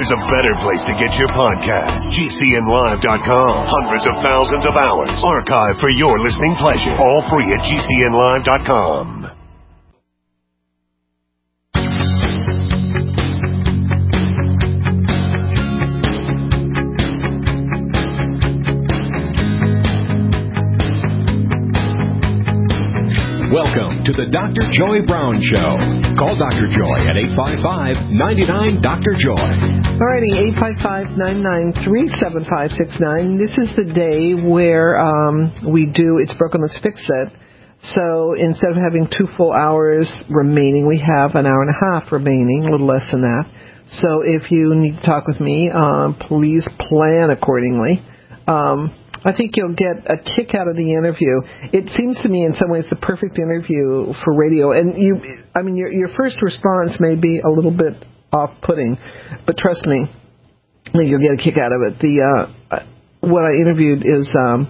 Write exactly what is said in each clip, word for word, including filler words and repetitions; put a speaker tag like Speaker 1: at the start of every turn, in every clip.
Speaker 1: there's a better place to get your podcast. G C N live dot com. Hundreds of thousands of hours archived for your listening pleasure. All free at G C N live dot com.
Speaker 2: Welcome to the Doctor Joy Brown Show. Call Doctor Joy at eight five five, nine nine, Doctor Joy.
Speaker 3: All righty, eight five five, nine nine three, seven five six nine. This is the day where um, we do It's Broken, Let's Fix It. So instead of having two full hours remaining, we have an hour and a half remaining, a little less than that. So if you need to talk with me, uh, please plan accordingly. Um I think you'll get a kick out of the interview. It seems to me in some ways the perfect interview for radio. And you, I mean, your your first response may be a little bit off-putting, but trust me, you'll get a kick out of it. The uh, what I interviewed is um,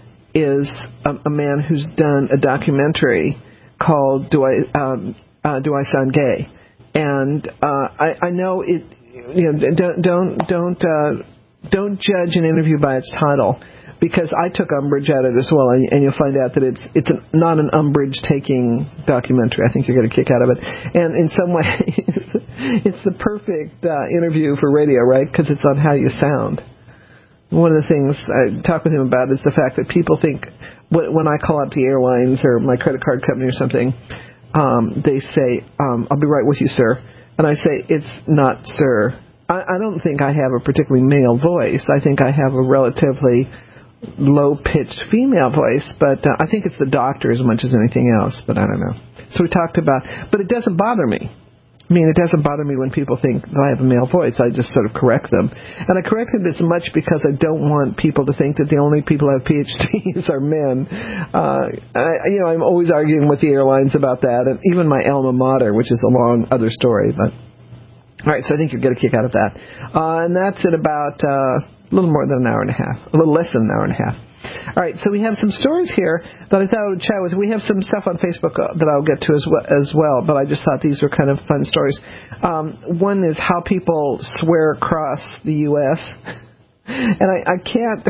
Speaker 3: is a, a man who's done a documentary called "Do I um, uh, Do I Sound Gay?" And uh, I, I know it. You know, don't don't don't uh, don't judge an interview by its title. Because I took umbrage at it as well, and, and you'll find out that it's it's an, not an umbrage-taking documentary. I think you're going to kick out of it. And in some ways, it's the perfect uh, interview for radio, right? Because it's on how you sound. One of the things I talk with him about is the fact that people think when I call up the airlines or my credit card company or something, um, they say, um, "I'll be right with you, sir." And I say, "It's not, sir." I, I don't think I have a particularly male voice. I think I have a relatively low-pitched female voice, but uh, I think it's the doctor as much as anything else, but I don't know. So we talked about, but it doesn't bother me. I mean, it doesn't bother me when people think that I have a male voice. I just sort of correct them. And I correct them as much because I don't want people to think that the only people who have P H Ds are men. Uh, I, you know, I'm always arguing with the airlines about that, and even my alma mater, which is a long other story, but all right, so I think you'll get a kick out of that. Uh, and that's at about uh, a little more than an hour and a half, a little less than an hour and a half. All right, so we have some stories here that I thought I would chat with. We have some stuff on Facebook that I'll get to as well, as well but I just thought these were kind of fun stories. Um, one is how people swear across the U S And I, I can't...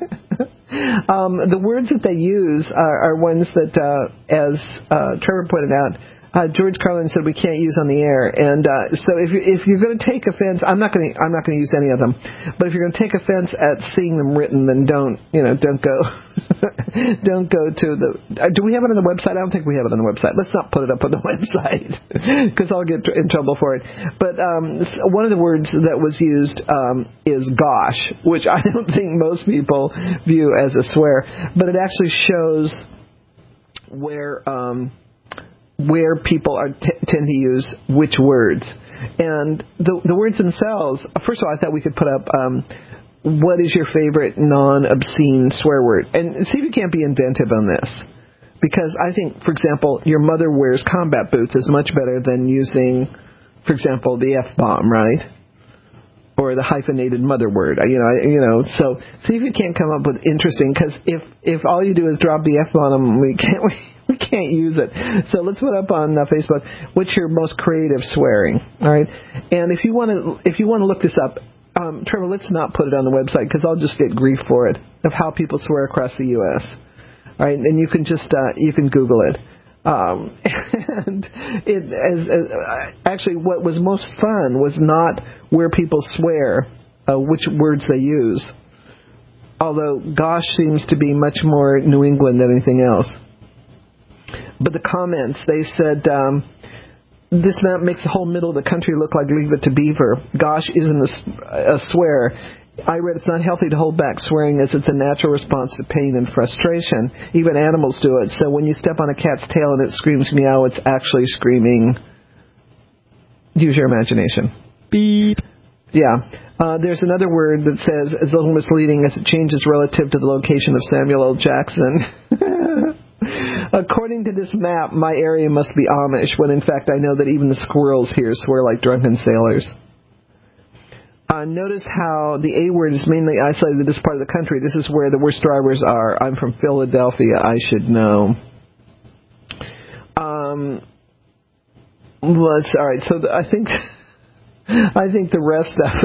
Speaker 3: um, the words that they use are, are ones that, uh, as uh, Trevor pointed out, Uh, George Carlin said we can't use on the air, and uh, so if you if you're going to take offense, I'm not going to I'm not going to use any of them. But if you're going to take offense at seeing them written, then don't you know don't go don't go to the. Uh, do we have it on the website? I don't think we have it on the website. Let's not put it up on the website because I'll get in trouble for it. But um, one of the words that was used um, is "gosh," which I don't think most people view as a swear, but it actually shows where. Um, where people are t- tend to use which words. And the the words themselves, first of all, I thought we could put up um, what is your favorite non-obscene swear word? And see if you can't be inventive on this. Because I think, for example, your mother wears combat boots is much better than using, for example, the F-bomb, right? Or the hyphenated mother word, you know, you know. So see if you can't come up with interesting, because if, if all you do is drop the F-bomb, we can't... We, We can't use it. So let's put up on uh, Facebook, what's your most creative swearing? All right. And if you want to, if you want to look this up, um, Trevor, let's not put it on the website because I'll just get grief for it of how people swear across the U S All right. And you can just uh, you can Google it. Um, and it as, as actually what was most fun was not where people swear, uh, which words they use. Although gosh seems to be much more New England than anything else. But the comments, they said, um, this map makes the whole middle of the country look like Leave It to Beaver. Gosh isn't a, a swear. I read it's not healthy to hold back swearing as it's a natural response to pain and frustration. Even animals do it. So when you step on a cat's tail and it screams meow, it's actually screaming. Use your imagination. Beep. Yeah. Uh, there's another word that says, as little misleading as it changes relative to the location of Samuel L. Jackson. According to this map, my area must be Amish, when in fact I know that even the squirrels here swear like drunken sailors. Uh, notice how the A word is mainly isolated to this part of the country. This is where the worst drivers are. I'm from Philadelphia. I should know. Um, let's, all right, so the, I think... I think the rest of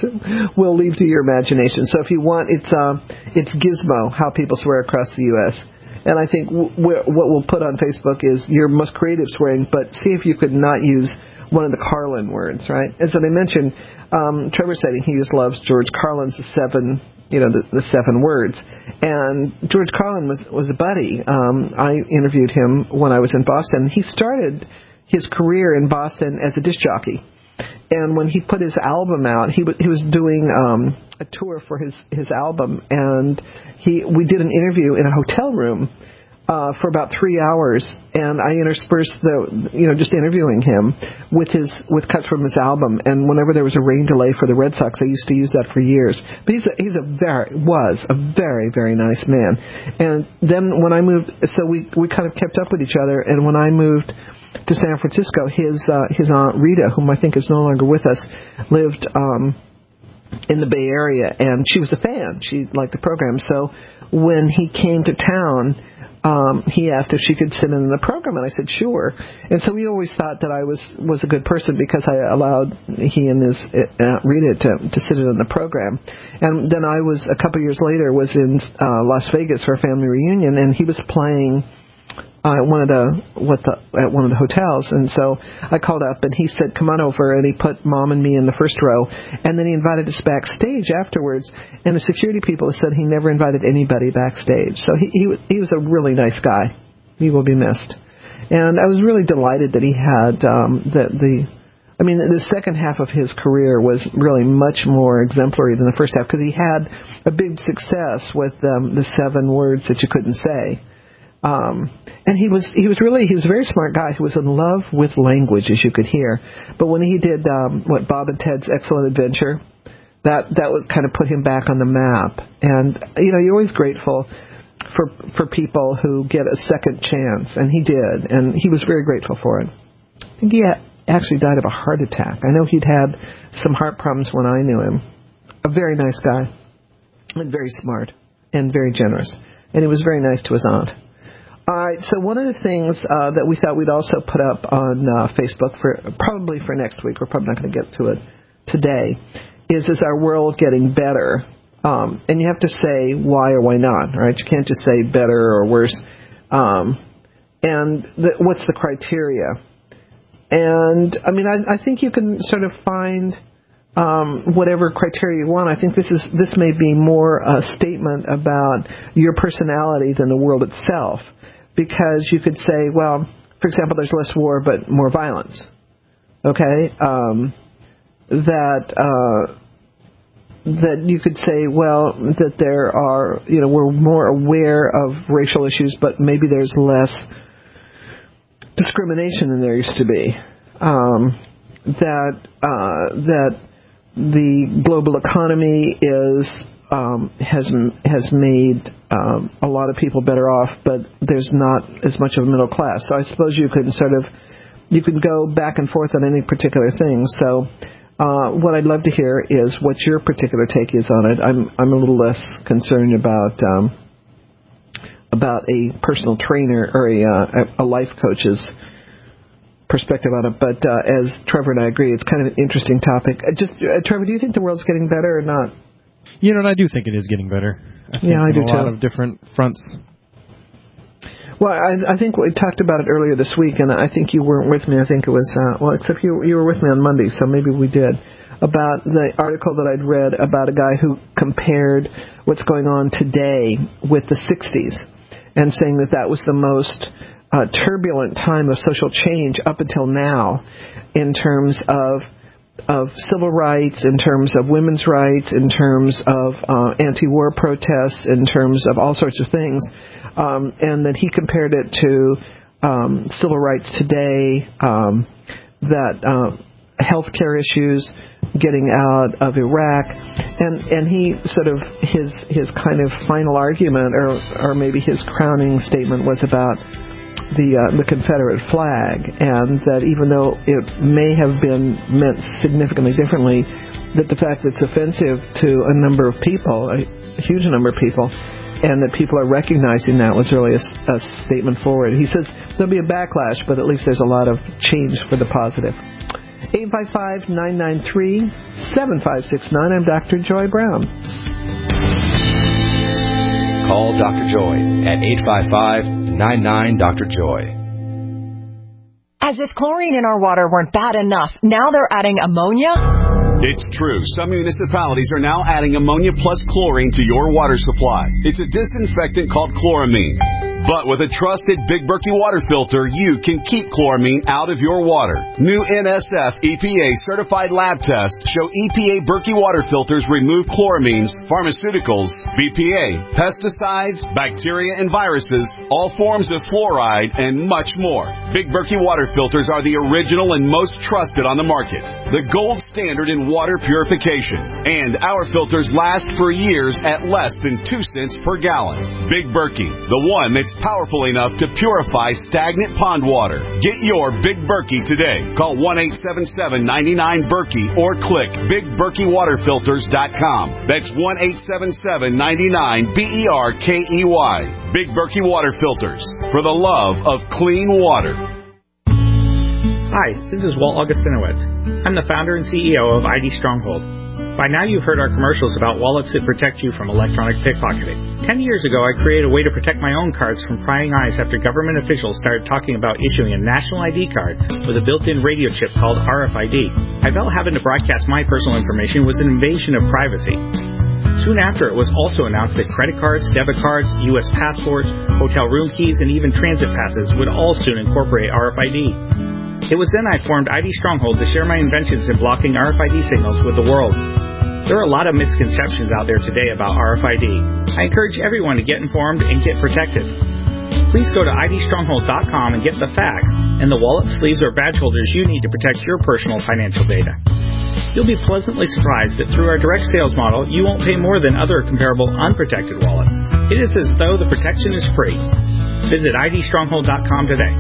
Speaker 3: it we'll leave to your imagination. So if you want, it's uh, it's Gizmo, how people swear across the U S And I think w- w- what we'll put on Facebook is your most creative swearing, but see if you could not use one of the Carlin words, right? As I mentioned, um, Trevor said he just loves George Carlin's the seven, you know, the, the seven words. And George Carlin was, was a buddy. Um, I interviewed him when I was in Boston. He started his career in Boston as a disc jockey. And when he put his album out, he, w- he was doing um, a tour for his, his album, and he we did an interview in a hotel room uh, for about three hours, and I interspersed the you know just interviewing him with his with cuts from his album. And whenever there was a rain delay for the Red Sox, I used to use that for years. But he's a, he's a very was a very very nice man. And then when I moved, so we we kind of kept up with each other. And when I moved to San Francisco, his uh, his aunt Rita, whom I think is no longer with us, lived um, in the Bay Area, and she was a fan. She liked the program. So when he came to town, um, he asked if she could sit in the program, and I said sure. And so we always thought that I was was a good person because I allowed he and his uh, Rita to to sit in the program. And then I was a couple years later was in uh, Las Vegas for a family reunion, and he was playing Uh, one of the what the at one of the hotels, and so I called up and he said, "Come on over," and he put Mom and me in the first row, and then he invited us backstage afterwards. And the security people said he never invited anybody backstage. So he he, he was a really nice guy. He will be missed. And I was really delighted that he had um, the the. I mean, the second half of his career was really much more exemplary than the first half because he had a big success with um, the seven words that you couldn't say. Um, and he was he was really he was a very smart guy who was in love with language, as you could hear. But when he did um, what Bob and Ted's Excellent Adventure, that that was kind of put him back on the map. And you know, you're always grateful for for people who get a second chance, and he did, and he was very grateful for it. I think he actually died of a heart attack. I know he'd had some heart problems when I knew him. A very nice guy, and very smart, and very generous, and he was very nice to his aunt. All right, so one of the things uh, that we thought we'd also put up on uh, Facebook for probably for next week, we're probably not going to get to it today, is is our world getting better? Um, and you have to say why or why not, right? You can't just say better or worse. Um, and the, what's the criteria? And, I mean, I, I think you can sort of find um, whatever criteria you want. I think this is this may be more a statement about your personality than the world itself. Because you could say, well, for example, there's less war but more violence. Okay? Um, that uh, that you could say, well, that there are, you know, we're more aware of racial issues, but maybe there's less discrimination than there used to be. Um, that uh, that the global economy is um, has has made um, a lot of people better off, but there's not as much of a middle class. So I suppose you could sort of you can go back and forth on any particular thing. So uh, what I'd love to hear is what your particular take is on it. I'm I'm a little less concerned about um, about a personal trainer or a, uh, a life coach's perspective on it, but uh, as Trevor and I agree, it's kind of an interesting topic. Uh, just uh, Trevor, do you think the world's getting better or not?
Speaker 4: You know, and I do think it is getting better. I think
Speaker 3: yeah, I do
Speaker 4: on a
Speaker 3: too.
Speaker 4: lot of different fronts.
Speaker 3: Well, I, I think we talked about it earlier this week, and I think you weren't with me. I think it was, uh, well, except you, you were with me on Monday, so maybe we did, about the article that I'd read about a guy who compared what's going on today with the sixties, and saying that that was the most uh, turbulent time of social change up until now in terms of of civil rights, in terms of women's rights, in terms of uh, anti-war protests, in terms of all sorts of things, um, and that he compared it to um, civil rights today, um, that uh, healthcare issues, getting out of Iraq, and and he sort of his his kind of final argument, or or maybe his crowning statement was about the uh, the Confederate flag, and that even though it may have been meant significantly differently, that the fact that it's offensive to a number of people, a huge number of people, and that people are recognizing that was really a, a statement forward. He says there'll be a backlash, but at least there's a lot of change for the positive. eight five five, nine nine three, seven five six nine. I'm Doctor Joy Brown.
Speaker 5: Call Doctor Joy at eight five five, nine nine, Doctor Joy.
Speaker 6: As if chlorine in our water weren't bad enough, now they're adding ammonia?
Speaker 7: It's true. Some municipalities are now adding ammonia plus chlorine to your water supply. It's a disinfectant called chloramine. But with a trusted Big Berkey water filter, you can keep chloramine out of your water. New N S F E P A certified lab tests show E P A Berkey water filters remove chloramines, pharmaceuticals, B P A, pesticides, bacteria and viruses, all forms of fluoride, and much more. Big Berkey water filters are the original and most trusted on the market. The gold standard in water purification. And our filters last for years at less than two cents per gallon. Big Berkey, the one that's powerful enough to purify stagnant pond water. Get your Big Berkey today. Call one eight seven seven, nine nine, Berkey or click big berkey water filters dot com. That's one eight seven seven, nine nine, B E R K E Y. Big Berkey Water Filters, for the love of clean water.
Speaker 8: Hi, this is Walt Augustinowitz. I'm the founder and C E O of I D Stronghold. By now you've heard our commercials about wallets that protect you from electronic pickpocketing. Ten years ago, I created a way to protect my own cards from prying eyes after government officials started talking about issuing a national I D card with a built-in radio chip called R F I D. I felt having to broadcast my personal information was an invasion of privacy. Soon after, it was also announced that credit cards, debit cards, U S passports, hotel room keys, and even transit passes would all soon incorporate R F I D. It was then I formed I D Stronghold to share my inventions in blocking R F I D signals with the world. There are a lot of misconceptions out there today about R F I D. I encourage everyone to get informed and get protected. Please go to I D stronghold dot com and get the facts and the wallet, sleeves, or badge holders you need to protect your personal financial data. You'll be pleasantly surprised that through our direct sales model, you won't pay more than other comparable unprotected wallets. It is as though the protection is free. Visit I D stronghold dot com today.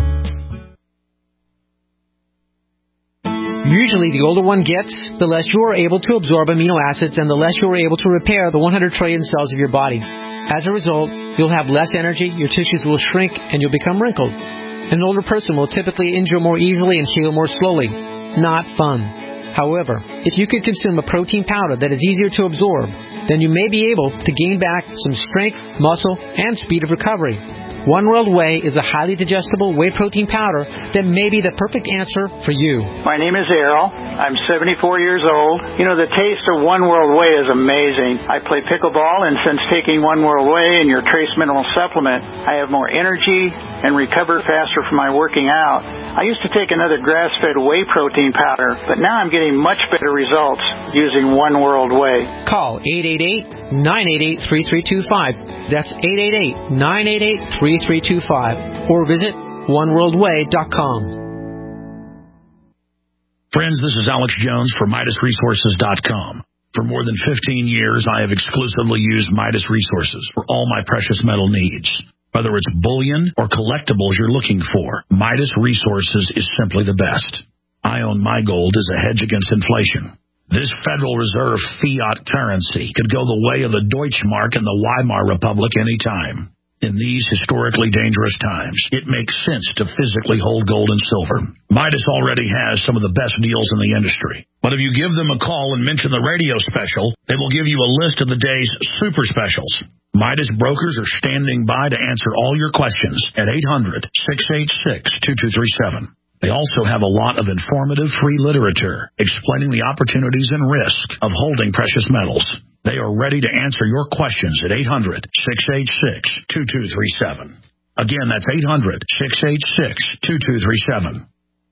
Speaker 9: Usually, the older one gets, the less you are able to absorb amino acids and the less you are able to repair the one hundred trillion cells of your body. As a result, you'll have less energy, your tissues will shrink, and you'll become wrinkled. An older person will typically injure more easily and heal more slowly. Not fun. However, if you could consume a protein powder that is easier to absorb, then you may be able to gain back some strength, muscle, and speed of recovery. One World Whey is a highly digestible whey protein powder that may be the perfect answer for you.
Speaker 10: My name is Errol. I'm seventy-four years old. You know, the taste of One World Whey is amazing. I play pickleball, and since taking One World Whey and your Trace Mineral Supplement, I have more energy and recover faster from my working out. I used to take another grass-fed whey protein powder, but now I'm getting much better results using One World Whey.
Speaker 9: Call eight eight eight, nine eight eight, three three two five. That's eight eight eight, nine eight eight, three three two five. Or visit one world way dot com.
Speaker 11: Friends, this is Alex Jones for Midas Resources dot com. For more than fifteen years, I have exclusively used Midas Resources for all my precious metal needs. Whether it's bullion or collectibles you're looking for, Midas Resources is simply the best. I own my gold as a hedge against inflation. This Federal Reserve fiat currency could go the way of the Deutschmark and the Weimar Republic any time. In these historically dangerous times, it makes sense to physically hold gold and silver. Midas already has some of the best deals in the industry. But if you give them a call and mention the radio special, they will give you a list of the day's super specials. Midas brokers are standing by to answer all your questions at eight hundred, six eight six, two two three seven. They also have a lot of informative free literature explaining the opportunities and risks of holding precious metals. They are ready to answer your questions at eight hundred, six eight six, two two three seven. Again, that's eight hundred, six eight six, two two three seven.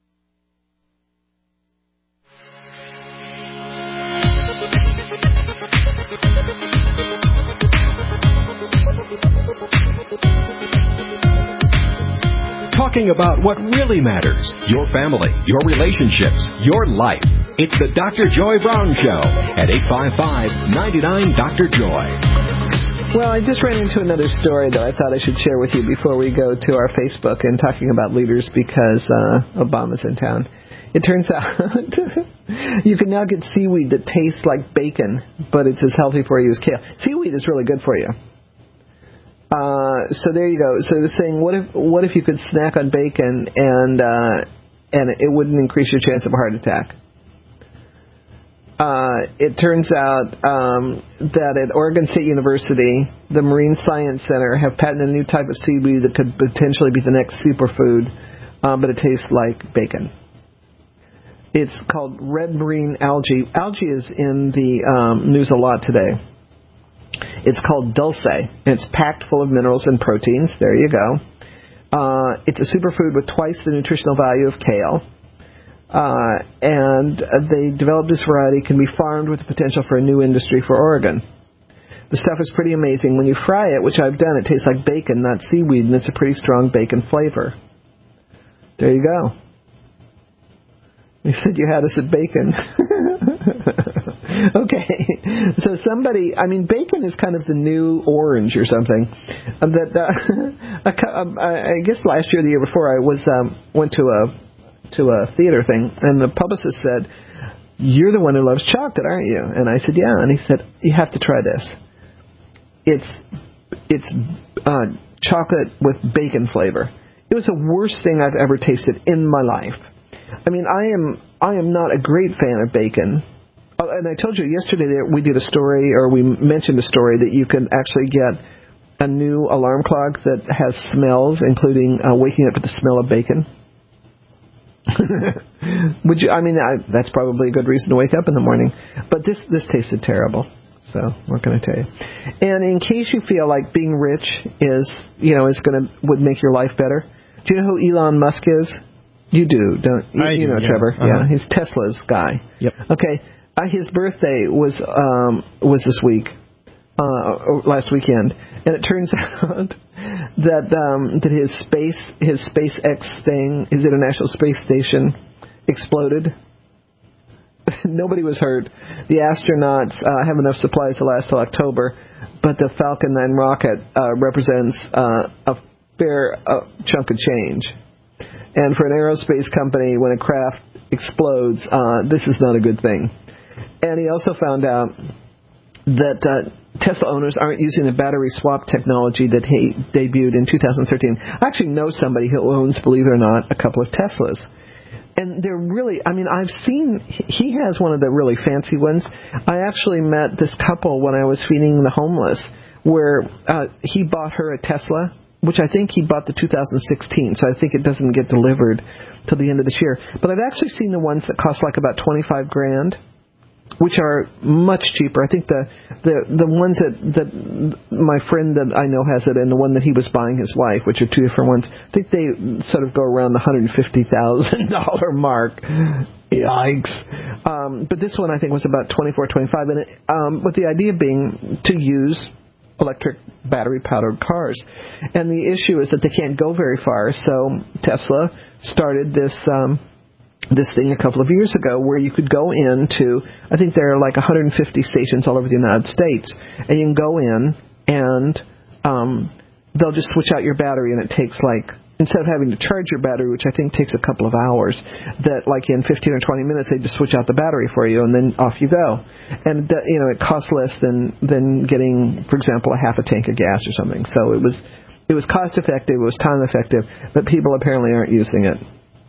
Speaker 2: Talking about what really matters, your family, your relationships, your life. It's the Doctor Joy Brown Show at eight five five, nine nine, Doctor Joy.
Speaker 3: Well, I just ran into another story that I thought I should share with you before we go to our Facebook and talking about leaders because uh, Obama's in town. It turns out you can now get seaweed that tastes like bacon, but it's as healthy for you as kale. Seaweed is really good for you. Uh, so there you go. So they're saying, what if what if you could snack on bacon and uh, and it wouldn't increase your chance of a heart attack? Uh, it turns out um, that at Oregon State University, the Marine Science Center have patented a new type of seaweed that could potentially be the next superfood, uh, but it tastes like bacon. It's called red marine algae. Algae is in the um, news a lot today. It's called dulce, and it's packed full of minerals and proteins. There you go. Uh, it's a superfood with twice the nutritional value of kale. Uh, and uh, they developed this variety, can be farmed with the potential for a new industry for Oregon. The stuff is pretty amazing. When you fry it, which I've done, it tastes like bacon, not seaweed, and it's a pretty strong bacon flavor. There you go. You said you had us at bacon. Okay. So somebody, I mean, bacon is kind of the new orange or something. Um, that uh, I guess last year or the year before, I was um, went to a to a theater thing, and the publicist said, "You're the one who loves chocolate, aren't you?" And I said, "Yeah." And he said, "You have to try this. It's it's uh, chocolate with bacon flavor." It was the worst thing I've ever tasted in my life. I mean, I am I am not a great fan of bacon. Oh, and I told you yesterday that we did a story, or we mentioned a story, that you can actually get a new alarm clock that has smells, including uh, waking up to the smell of bacon. Would you? I mean, I, that's probably a good reason to wake up in the morning. But this this tasted terrible. So what can I tell you? And in case you feel like being rich is, you know, is going to would make your life better. Do you know who Elon Musk is? You do, don't you?
Speaker 4: I
Speaker 3: you
Speaker 4: do,
Speaker 3: know,
Speaker 4: yeah.
Speaker 3: Trevor.
Speaker 4: Uh-huh.
Speaker 3: Yeah, he's Tesla's guy.
Speaker 4: Yep.
Speaker 3: Okay. Uh, his birthday was um, was this week, uh, last weekend, and it turns out that um, that his space his SpaceX thing, his International Space Station, exploded. Nobody was hurt. The astronauts uh, have enough supplies to last till October, but the Falcon nine rocket uh, represents uh, a fair uh, chunk of change. And for an aerospace company, when a craft explodes, uh, this is not a good thing. And he also found out that uh, Tesla owners aren't using the battery swap technology that he debuted in two thousand thirteen. I actually know somebody who owns, believe it or not, a couple of Teslas. And they're really, I mean, I've seen, he has one of the really fancy ones. I actually met this couple when I was feeding the homeless, where uh, he bought her a Tesla, which I think he bought the two thousand sixteen, so I think it doesn't get delivered till the end of this year. But I've actually seen the ones that cost like about twenty-five grand, which are much cheaper. I think the the the ones that that my friend that I know has it, and the one that he was buying his wife, which are two different ones, I think they sort of go around the one hundred fifty thousand dollars mark. Yikes. Um, but this one I think was about twenty-four, twenty-five, and it, um, with the idea being to use electric battery-powered cars. And the issue is that they can't go very far, so Tesla started this um, this thing a couple of years ago where you could go into, I think there are like one hundred fifty stations all over the United States, and you can go in and um, they'll just switch out your battery, and it takes like, instead of having to charge your battery, which I think takes a couple of hours, that like in fifteen or twenty minutes they just switch out the battery for you, and then off you go. And uh, you know, it costs less than than getting, for example, a half a tank of gas or something. So it was it was cost effective, it was time effective, but people apparently aren't using it.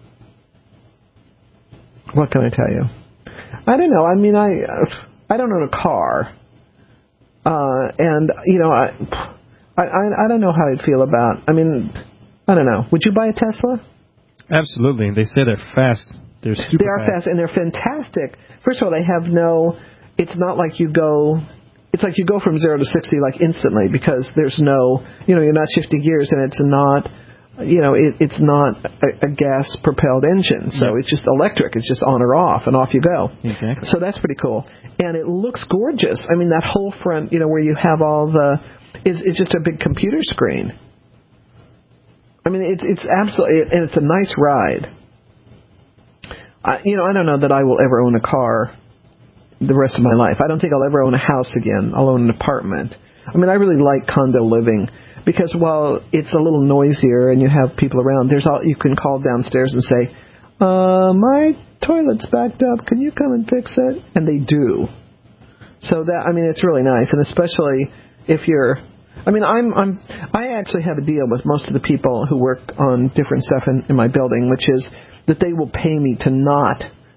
Speaker 3: What can I tell you? I don't know. I mean, I I don't own a car, uh, and you know, I, I I don't know how I'd feel about. I mean, I don't know. Would you buy a Tesla?
Speaker 4: Absolutely. They say they're fast. They're super
Speaker 3: They are fast. fast, and they're fantastic. First of all, they have no... It's not like you go... It's like you go from zero to sixty like instantly, because there's no... You know, you're not shifting gears, and it's not... You know, it, it's not a, a gas-propelled engine, so
Speaker 4: yeah.
Speaker 3: It's just electric. It's just on or off, and off you go.
Speaker 4: Exactly.
Speaker 3: So that's pretty cool. And it looks gorgeous. I mean, that whole front, you know, where you have all the... It's, it's just a big computer screen. I mean, it's it's absolutely, and it's a nice ride. I, you know, I don't know that I will ever own a car the rest of my life. I don't think I'll ever own a house again. I'll own an apartment. I mean, I really like condo living because while it's a little noisier and you have people around, there's all you can call downstairs and say, uh, my toilet's backed up. Can you come and fix it? And they do. So that, I mean, it's really nice, and especially if you're. I mean, I'm, I'm, I actually have a deal with most of the people who work on different stuff in, in my building, which is that they will pay me to not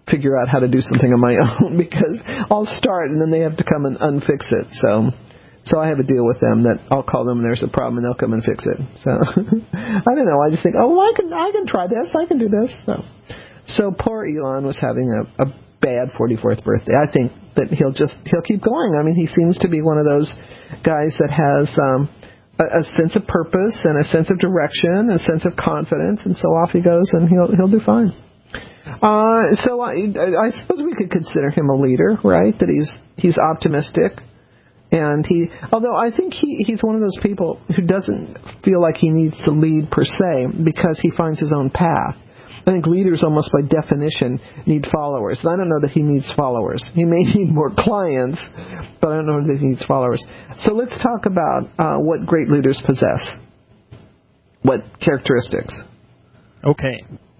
Speaker 3: figure out how to do something on my own because I'll start and then they have to come and unfix it. So, so I have a deal with them that I'll call them and there's a problem and they'll come and fix it. So, I don't know. I just think, oh, well, I can, I can try this. I can do this. So, so poor Elon was having a, a bad forty-fourth birthday. I think that he'll just, he'll keep going. I mean, he seems to be one of those guys that has, um, a, a sense of purpose and a sense of direction, a sense of confidence, and so off he goes and he'll, he'll do fine. Uh, so I, I suppose we could consider him a leader, right? That he's he's optimistic, and he. Although I think he he's one of those people who doesn't feel like he needs to lead per se because he finds his own path. I think leaders almost by definition need followers, and I don't know that he needs followers. He may need more clients, but I don't know that he needs followers. So let's talk about uh, what great leaders possess. What characteristics?
Speaker 4: Okay.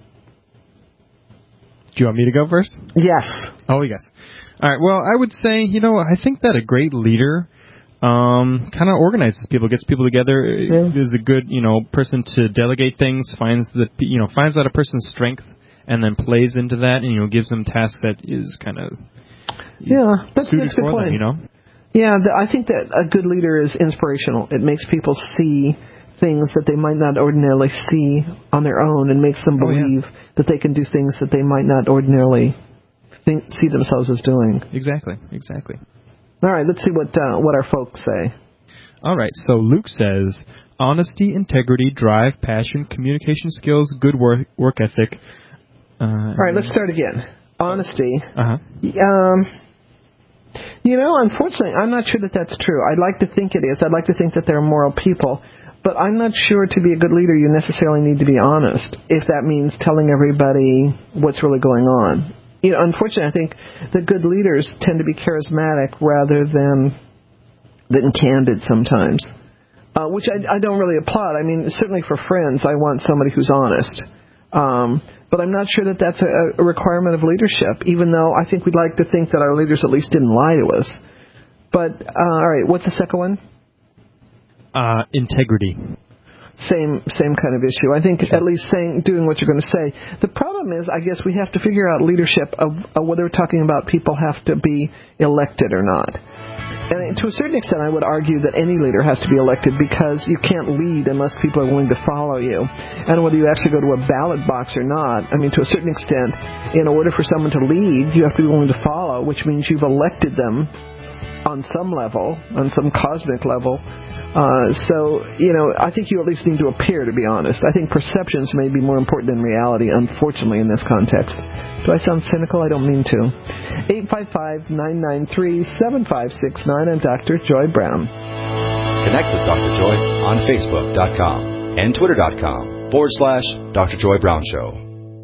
Speaker 4: Do you want me to go first?
Speaker 3: Yes.
Speaker 4: Oh, yes. All right. Well, I would say, you know, I think that a great leader um, kind of organizes people, gets people together, yeah. is a good, you know, person to delegate things, finds the, you know, finds out a person's strength, and then plays into that, and you know, gives them tasks that is kind of
Speaker 3: yeah, that's,
Speaker 4: suited
Speaker 3: that's a good
Speaker 4: for
Speaker 3: point.
Speaker 4: them, you know.
Speaker 3: Yeah, the, I think that a good leader is inspirational. It makes people see things that they might not ordinarily see on their own and makes them believe oh, yeah. that they can do things that they might not ordinarily think, see themselves as doing.
Speaker 4: Exactly, exactly.
Speaker 3: All right, let's see what uh, what our folks say.
Speaker 4: All right, so Luke says, honesty, integrity, drive, passion, communication skills, good work, work ethic. Uh,
Speaker 3: All right, let's start again. Honesty.
Speaker 4: Uh-huh.
Speaker 3: Um, you know, unfortunately, I'm not sure that that's true. I'd like to think it is. I'd like to think that they're moral people. But I'm not sure to be a good leader you necessarily need to be honest, if that means telling everybody what's really going on. You know, unfortunately, I think the good leaders tend to be charismatic rather than than candid sometimes, uh, which I, I don't really applaud. I mean, certainly for friends, I want somebody who's honest. Um, but I'm not sure that that's a, a requirement of leadership, even though I think we'd like to think that our leaders at least didn't lie to us. But, uh, all right, what's the second one?
Speaker 4: Uh, integrity.
Speaker 3: Same same kind of issue. I think at least saying, doing what you're going to say. The problem is, I guess we have to figure out leadership of, of whether we're talking about people have to be elected or not. And to a certain extent, I would argue that any leader has to be elected because you can't lead unless people are willing to follow you. And whether you actually go to a ballot box or not, I mean, to a certain extent, in order for someone to lead, you have to be willing to follow, which means you've elected them on some level, on some cosmic level. Uh, so, you know, I think you at least need to appear, to be honest. I think perceptions may be more important than reality, unfortunately, in this context. Do I sound cynical? I don't mean to. eight five five, nine nine three, seven five six nine. I'm Doctor Joy Brown.
Speaker 5: Connect with Doctor Joy on Facebook dot com and Twitter dot com forward slash Doctor Joy Brown Show.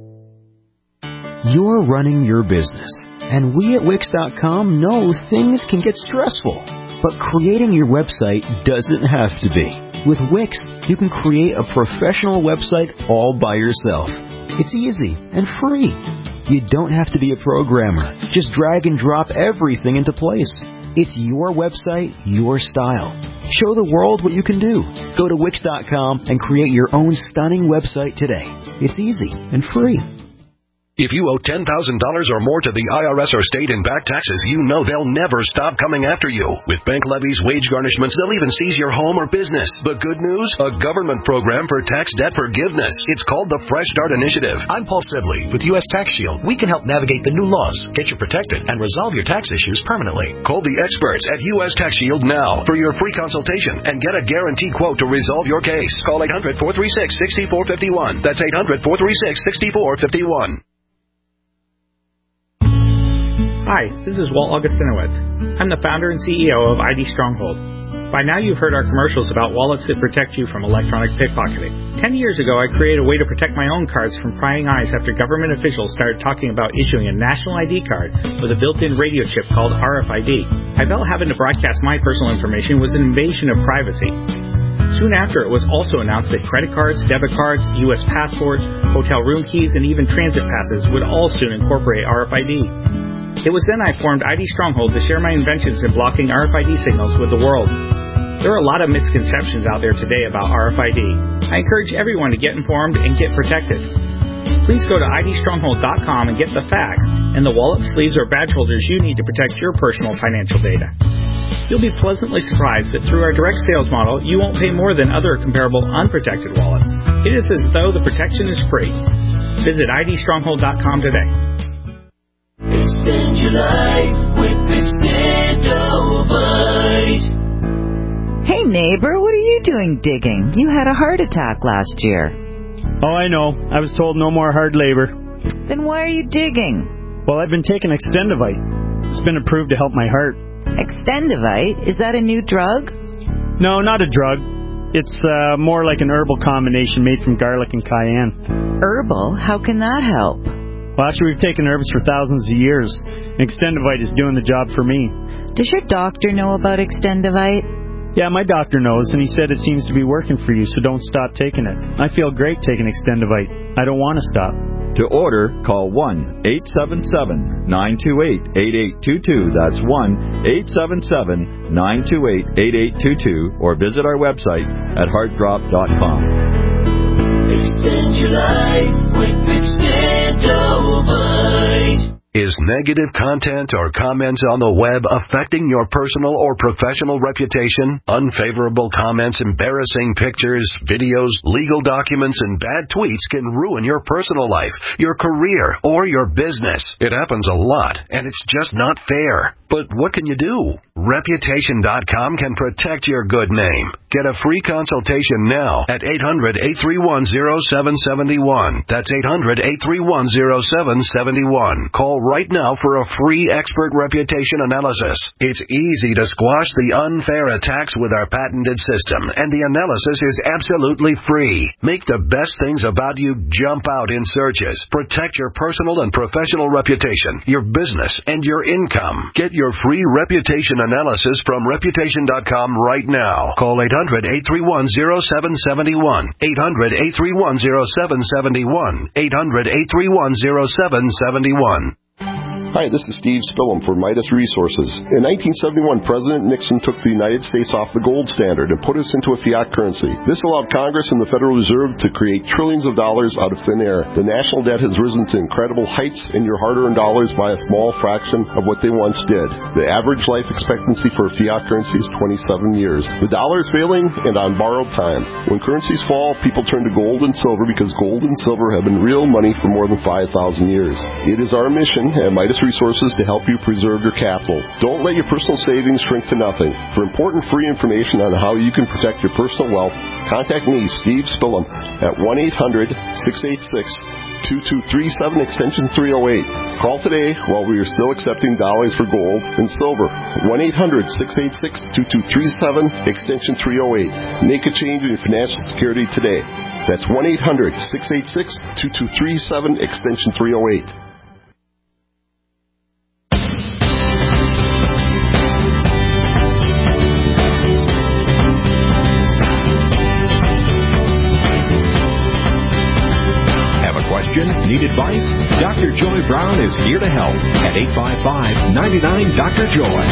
Speaker 12: You're running your business, and we at Wix dot com know things can get stressful. But creating your website doesn't have to be. With Wix, you can create a professional website all by yourself. It's easy and free. You don't have to be a programmer. Just drag and drop everything into place. It's your website, your style. Show the world what you can do. Go to Wix dot com and create your own stunning website today. It's easy and free.
Speaker 1: If you owe ten thousand dollars or more to the I R S or state in back taxes, you know they'll never stop coming after you. With bank levies, wage garnishments, they'll even seize your home or business. But good news? A government program for tax debt forgiveness. It's called the Fresh Start Initiative.
Speaker 13: I'm Paul Sibley with U S Tax Shield. We can help navigate the new laws, get you protected, and resolve your tax issues permanently.
Speaker 1: Call the experts at U S Tax Shield now for your free consultation and get a guaranteed quote to resolve your case. Call eight hundred, four three six, six four five one. That's eight hundred, four three six, six four five one.
Speaker 8: Hi, this is Walt Augustinowitz. I'm the founder and C E O of I D Stronghold. By now you've heard our commercials about wallets that protect you from electronic pickpocketing. Ten years ago I created a way to protect my own cards from prying eyes after government officials started talking about issuing a national I D card with a built-in radio chip called R F I D. I felt having to broadcast my personal information was an invasion of privacy. Soon after, it was also announced that credit cards, debit cards, U S passports, hotel room keys, and even transit passes would all soon incorporate R F I D. It was then I formed I D Stronghold to share my inventions in blocking R F I D signals with the world. There are a lot of misconceptions out there today about R F I D. I encourage everyone to get informed and get protected. Please go to I D stronghold dot com and get the facts and the wallet, sleeves, or badge holders you need to protect your personal financial data. You'll be pleasantly surprised that through our direct sales model, you won't pay more than other comparable unprotected wallets. It is as though the protection is free. Visit I D stronghold dot com today.
Speaker 14: Extend your life with Extendovite.
Speaker 15: Hey neighbor, what are you doing digging? You had a heart attack last year.
Speaker 16: Oh, I know. I was told no more hard labor.
Speaker 15: Then why are you digging?
Speaker 16: Well, I've been taking Extendovite. It's been approved to help my heart.
Speaker 15: Extendovite? Is that a new drug?
Speaker 16: No, not a drug. It's uh, more like an herbal combination made from garlic and cayenne.
Speaker 15: Herbal? How can that help?
Speaker 16: Well, actually, we've taken herbs for thousands of years. Extendovite is doing the job for me.
Speaker 15: Does your doctor know about Extendovite?
Speaker 16: Yeah, my doctor knows, and he said it seems to be working for you, so don't stop taking it. I feel great taking Extendovite. I don't want to stop.
Speaker 17: To order, call one eight seven seven, nine two eight, eight eight two two. That's one eight seven seven, nine two eight, eight eight two two, or visit our website at heart drop dot com.
Speaker 14: Extend your life with Extendovite.
Speaker 1: Is negative content or comments on the web affecting your personal or professional reputation? Unfavorable comments, embarrassing pictures, videos, legal documents, and bad tweets can ruin your personal life, your career, or your business. It happens a lot, and it's just not fair. But what can you do? Reputation dot com can protect your good name. Get a free consultation now at eight hundred, eight three one, zero seven seven one. That's eight hundred, eight three one, zero seven seven one. Call right now for a free expert reputation analysis. It's easy to squash the unfair attacks with our patented system, and the analysis is absolutely free. Make the best things about you jump out in searches. Protect your personal and professional reputation, your business, and your income. Get your free reputation analysis from reputation dot com right now. Call eight hundred, eight three one, zero seven seven one. eight hundred, eight three one, zero seven seven one. eight hundred, eight three one, zero seven seven one.
Speaker 18: Hi, this is Steve Spillum for Midas Resources. In nineteen seventy-one, President Nixon took the United States off the gold standard and put us into a fiat currency. This allowed Congress and the Federal Reserve to create trillions of dollars out of thin air. The national debt has risen to incredible heights, and your hard-earned dollars by a small fraction of what they once did. The average life expectancy for a fiat currency is twenty-seven years. The dollar is failing and on borrowed time. When currencies fall, people turn to gold and silver because gold and silver have been real money for more than five thousand years. It is our mission at Midas Resources to help you preserve your capital. Don't let your personal savings shrink to nothing. For important free information on how you can protect your personal wealth, contact me, Steve Spillum, at one eight hundred, six eight six, two two three seven, extension three oh eight. Call today while we are still accepting dollars for gold and silver. one eight hundred, six eight six, two two three seven, extension three oh eight. Make a change in your financial security today. That's one eight hundred, six eight six, two two three seven, extension three oh eight.
Speaker 2: Need advice? Doctor Joy Brown is here to help at eight five five, nine nine, Doctor Joy.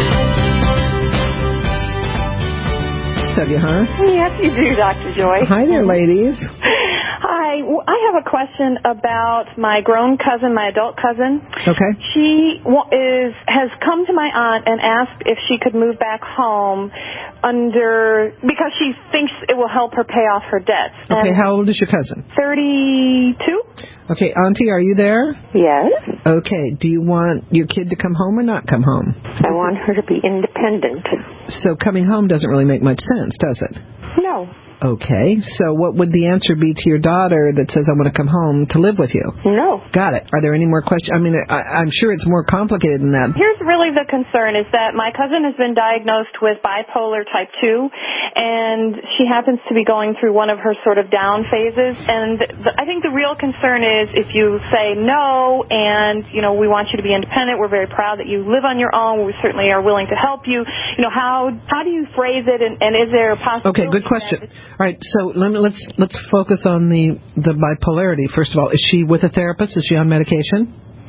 Speaker 3: So, huh?
Speaker 19: Yes, you do, Doctor Joy.
Speaker 3: Hi there, ladies.
Speaker 19: Hi. I have a question about my grown cousin, my adult cousin.
Speaker 3: Okay.
Speaker 19: She is has come to my aunt and asked if she could move back home under because she thinks it will help her pay off her debts.
Speaker 3: Okay,
Speaker 19: and
Speaker 3: how old is your cousin?
Speaker 19: thirty-two.
Speaker 3: Okay, Auntie, are you there?
Speaker 19: Yes.
Speaker 3: Okay, do you want your kid to come home or not come home?
Speaker 19: I want her to be independent.
Speaker 3: So coming home doesn't really make much sense, does it?
Speaker 19: No.
Speaker 3: Okay, so what would the answer be to your daughter that says, I want to come home to live with you?
Speaker 19: No.
Speaker 3: Got it. Are there any more questions? I mean, I, I'm sure it's more complicated than that.
Speaker 19: Here's really the concern is that my cousin has been diagnosed with bipolar type two, and she happens to be going through one of her sort of down phases. And the, I think the real concern is if you say no and, you know, we want you to be independent, we're very proud that you live on your own, we certainly are willing to help you, you know, how how do you phrase it, and, and is there a possibility?
Speaker 3: Okay, good question. All right, so let me, let's let's focus on the, the bipolarity. First of all, is she with a therapist? Is she on medication?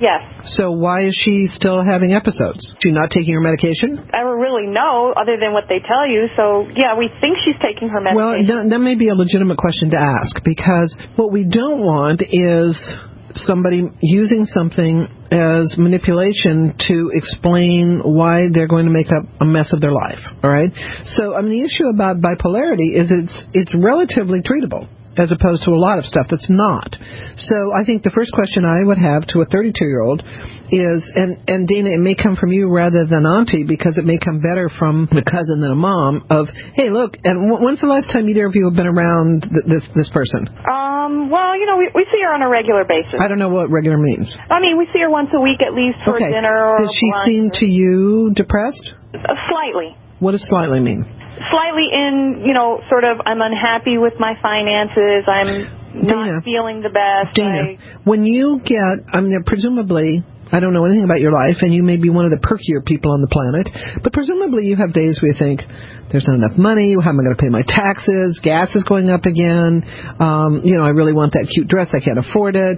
Speaker 19: Yes.
Speaker 3: So why is she still having episodes? Is she not taking her medication?
Speaker 19: I don't really know, other than what they tell you. So, yeah, we think she's taking her medication.
Speaker 3: Well, that, that may be a legitimate question to ask, because what we don't want is somebody using something as manipulation to explain why they're going to make up a mess of their life, all right? So, I mean, the issue about bipolarity is it's it's relatively treatable, as opposed to a lot of stuff that's not. So I think the first question I would have to a thirty-two-year-old is, and, and Dana, it may come from you rather than Auntie, because it may come better from a cousin than a mom, of, hey, look, and when's the last time either of you have been around th- this, this person?
Speaker 19: Um, well, you know, we, we see her on a regular basis.
Speaker 3: I don't know what regular means.
Speaker 19: I mean, we see her once a week at least for
Speaker 3: okay.
Speaker 19: dinner or
Speaker 3: Does she
Speaker 19: lunch
Speaker 3: seem
Speaker 19: or...
Speaker 3: to you depressed?
Speaker 19: Uh, slightly.
Speaker 3: What does slightly mean?
Speaker 19: Slightly in, you know, sort of, I'm unhappy with my finances, I'm not
Speaker 3: Dana,
Speaker 19: feeling the best.
Speaker 3: Dana,
Speaker 19: I...
Speaker 3: when you get, I mean, presumably, I don't know anything about your life, and you may be one of the perkier people on the planet, but presumably you have days where you think, there's not enough money, how am I going to pay my taxes, gas is going up again, um, you know, I really want that cute dress, I can't afford it,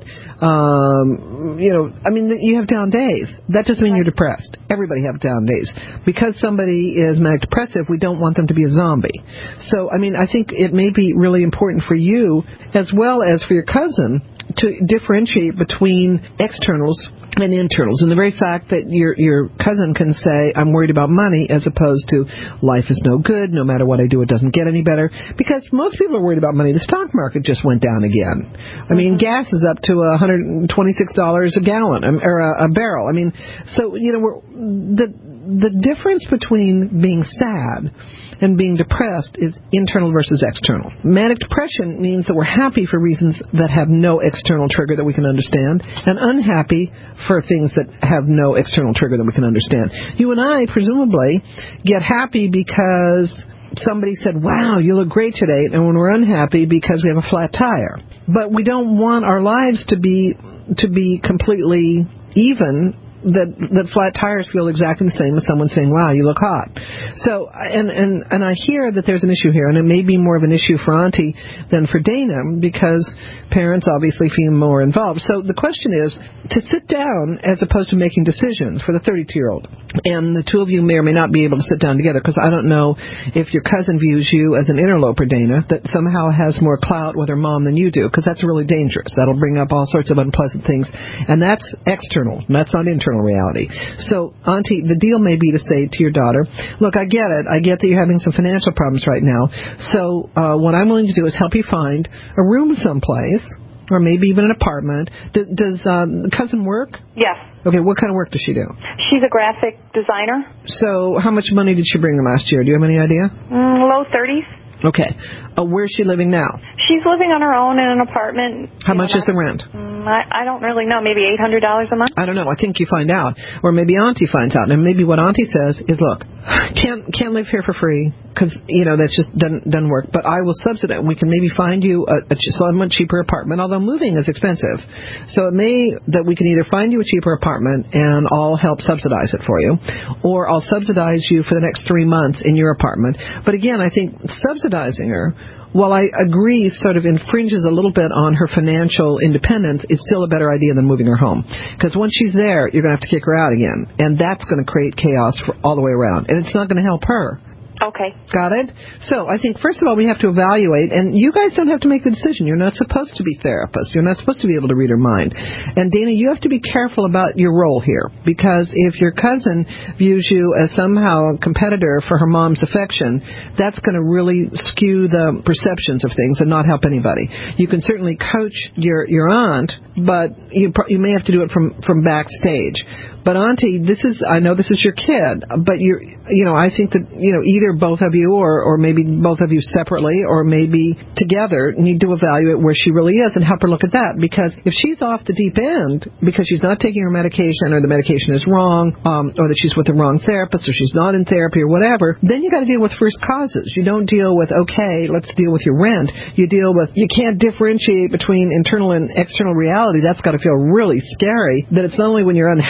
Speaker 3: um, you know, I mean, you have down days. That doesn't mean you're depressed. Everybody has down days. Because somebody is manic depressive, we don't want them to be a zombie. So, I mean, I think it may be really important for you, as well as for your cousin, to differentiate between externals and internals. And the very fact that your your cousin can say, I'm worried about money, as opposed to life is no good, no matter what I do, it doesn't get any better. Because most people are worried about money. The stock market just went down again. I mean, mm-hmm. gas is up to one hundred twenty-six dollars a gallon, or a, a barrel. I mean, so, you know, we're, the the difference between being sad and being depressed is internal versus external. Manic depression means that we're happy for reasons that have no external trigger that we can understand, and unhappy for things that have no external trigger that we can understand. You and I, presumably, get happy because somebody said, wow, you look great today, and when we're unhappy because we have a flat tire. But we don't want our lives to be to be completely even, that that flat tires feel exactly the same as someone saying, wow, you look hot. So, and, and, and I hear that there's an issue here, and it may be more of an issue for Auntie than for Dana, because parents obviously feel more involved. So the question is to sit down as opposed to making decisions for the thirty-two-year-old. And the two of you may or may not be able to sit down together, because I don't know if your cousin views you as an interloper, Dana, that somehow has more clout with her mom than you do, because that's really dangerous. That'll bring up all sorts of unpleasant things. And that's external. That's not internal reality. So, Auntie, the deal may be to say to your daughter, look, I get it. I get that you're having some financial problems right now. So uh, what I'm willing to do is help you find a room someplace, or maybe even an apartment. D- does um, cousin work?
Speaker 19: Yes.
Speaker 3: Okay, what kind of work does she do?
Speaker 19: She's a graphic designer.
Speaker 3: So how much money did she bring in last year? Do you have any idea?
Speaker 19: Mm, low thirties.
Speaker 3: Okay. Uh, where's she living now?
Speaker 19: She's living on her own in an apartment.
Speaker 3: How much is the rent?
Speaker 19: Um, I, I don't really know. Maybe eight hundred dollars a month?
Speaker 3: I don't know. I think you find out. Or maybe Auntie finds out. And maybe what Auntie says is, look, can't can't live here for free, because, you know, that just doesn't, doesn't work. But I will subsidize. We can maybe find you a, a somewhat cheaper apartment, although moving is expensive. So it may that we can either find you a cheaper apartment and I'll help subsidize it for you, or I'll subsidize you for the next three months in your apartment. But again, I think subsidizing her, while I agree sort of infringes a little bit on her financial independence, it's still a better idea than moving her home. Because once she's there, you're going to have to kick her out again. And that's going to create chaos for all the way around. And it's not going to help her.
Speaker 19: Okay.
Speaker 3: Got it? So I think, first of all, we have to evaluate, and you guys don't have to make the decision. You're not supposed to be therapists. You're not supposed to be able to read her mind. And, Dana, you have to be careful about your role here, because if your cousin views you as somehow a competitor for her mom's affection, that's going to really skew the perceptions of things and not help anybody. You can certainly coach your, your aunt, but you, you may have to do it from, from backstage. But, Auntie, this is, I know this is your kid, but you're, you know, I think that, you know, either both of you or, or maybe both of you separately or maybe together need to evaluate where she really is and help her look at that. Because if she's off the deep end because she's not taking her medication, or the medication is wrong, um, or that she's with the wrong therapist, or she's not in therapy or whatever, then you got to deal with first causes. You don't deal with, okay, let's deal with your rent. You deal with, you can't differentiate between internal and external reality. That's got to feel really scary, that it's not only when you're unhappy you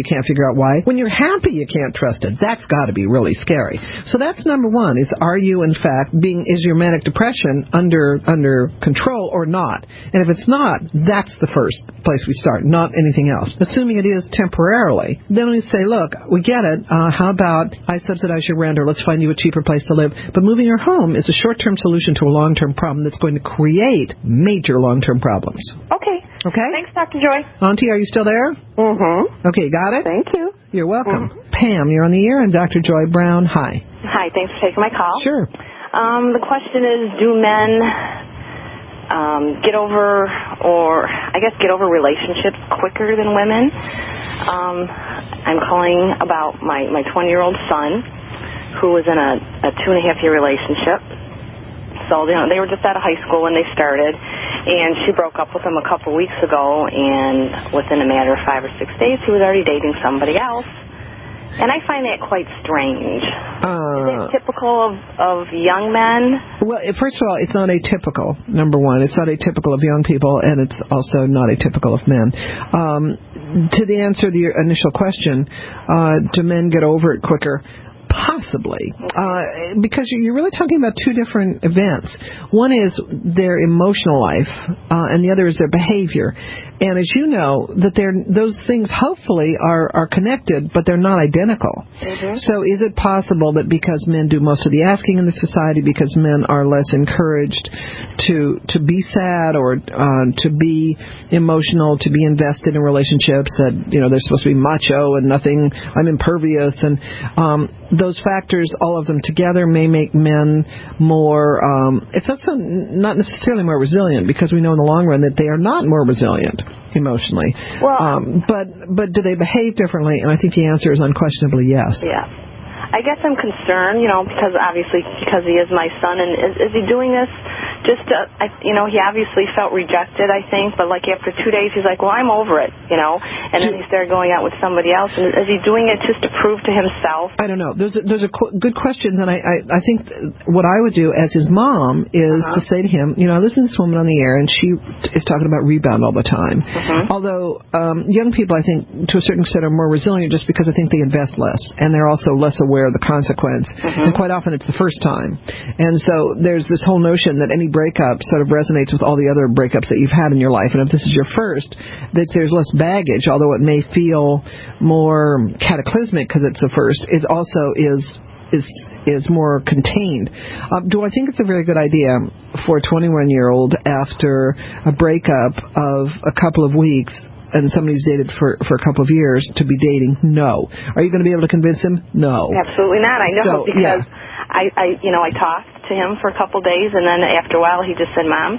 Speaker 3: you can't figure out why. When you're happy, you can't trust it. That's got to be really scary. So that's number one, is are you, in fact, being, is your manic depression under under control or not? And if it's not, that's the first place we start, not anything else. Assuming it is temporarily, then we say, look, we get it. Uh, how about I subsidize your rent, or let's find you a cheaper place to live. But moving your home is a short-term solution to a long-term problem that's going to create major long-term problems.
Speaker 19: Okay.
Speaker 3: Okay?
Speaker 19: Thanks, Doctor Joy.
Speaker 3: Auntie, are you still there?
Speaker 19: Mm-hmm.
Speaker 3: Okay, got it?
Speaker 19: Thank you.
Speaker 3: You're welcome. Mm-hmm. Pam, you're on the air, and Doctor Joy Brown, hi.
Speaker 19: Hi, thanks for taking my call.
Speaker 3: Sure.
Speaker 19: Um, the question is, do men um, get over, or I guess get over relationships quicker than women? Um, I'm calling about my, my twenty-year-old son, who was in a, a two-and-a-half-year relationship. So, you know, they were just out of high school when they started, and she broke up with him a couple weeks ago, and within a matter of five or six days, he was already dating somebody else. And I find that quite strange. Uh, Is that typical of, of young men?
Speaker 3: Well, first of all, it's not atypical, number one. It's not atypical of young people, and it's also not atypical of men. Um, to the answer to your initial question, uh, do men get over it quicker? Possibly, uh, because you're really talking about two different events. One is their emotional life, uh, and the other is their behavior. And as you know, that they're, those things hopefully are, are connected, but they're not identical. Mm-hmm. So is it possible that because men do most of the asking in the society, because men are less encouraged to to be sad or uh, to be emotional, to be invested in relationships, that, you know, they're supposed to be macho and nothing, I'm impervious, and um, those factors, all of them together, may make men more, um, it's also not necessarily more resilient, because we know in the long run that they are not more resilient emotionally.
Speaker 19: Well,
Speaker 3: um, but but do they behave differently? And I think the answer is unquestionably yes.
Speaker 19: Yeah. I guess I'm concerned, you know, because obviously, because he is my son, and is, is he doing this just to, I, you know, he obviously felt rejected, I think, but like after two days, he's like, well, I'm over it, you know, and then he started going out with somebody else, and is he doing it just to prove to himself?
Speaker 3: I don't know. Those are, those are qu- good questions, and I, I, I think what I would do as his mom is uh-huh. to say to him, you know, listen to this woman on the air, and she is talking about rebound all the time. Uh-huh. Although um, young people, I think, to a certain extent, are more resilient just because I think they invest less, and they're also less aware of the consequence, uh-huh. and quite often it's the first time. And so there's this whole notion that any breakup sort of resonates with all the other breakups that you've had in your life, and if this is your first, that there's less baggage, although it may feel more cataclysmic because it's the first, it also is is is more contained. Uh, do I think it's a very good idea for a twenty-one-year-old after a breakup of a couple of weeks and somebody's dated for, for a couple of years to be dating? No. Are you going to be able to convince him? No.
Speaker 19: Absolutely not. I know,
Speaker 3: so,
Speaker 19: because
Speaker 3: yeah.
Speaker 19: I, I, you know, I talked to him for a couple of days, and then after a while he just said, Mom,